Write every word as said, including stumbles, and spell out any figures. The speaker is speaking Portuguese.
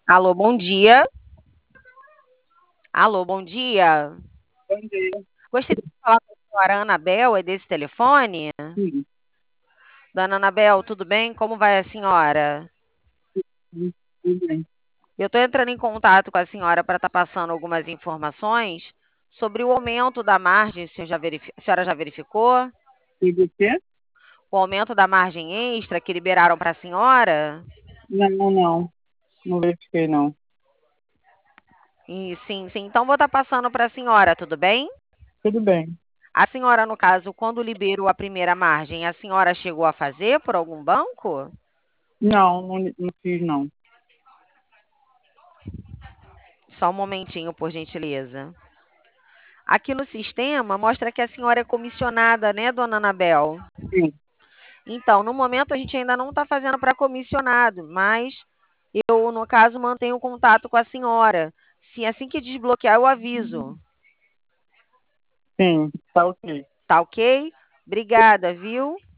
Alô, bom dia. Alô, bom dia. Bom dia. Gostaria de falar com a senhora Anabel, é desse telefone? Sim, Dona Anabel, tudo bem? Como vai a senhora? sim, tudo bem. Eu estou entrando em contato com a senhora para estar passando algumas informações sobre o aumento da margem. A senhora já verifi- a senhora já verificou? E você? O aumento da margem extra que liberaram para a senhora? Não, não. Não verifiquei, não. E, sim, sim. Então vou estar passando para a senhora, tudo bem? Tudo bem. A senhora, no caso, quando liberou a primeira margem, a senhora chegou a fazer por algum banco? Não, não, não fiz, não. Só um momentinho, por gentileza. Aqui no sistema mostra que a senhora é comissionada, né, dona Anabel? Sim, Então, no momento a gente ainda não está fazendo para comissionado, mas eu, no caso, mantenho contato com a senhora. Se assim que desbloquear, eu aviso. sim, tá ok. Tá ok? Obrigada, viu?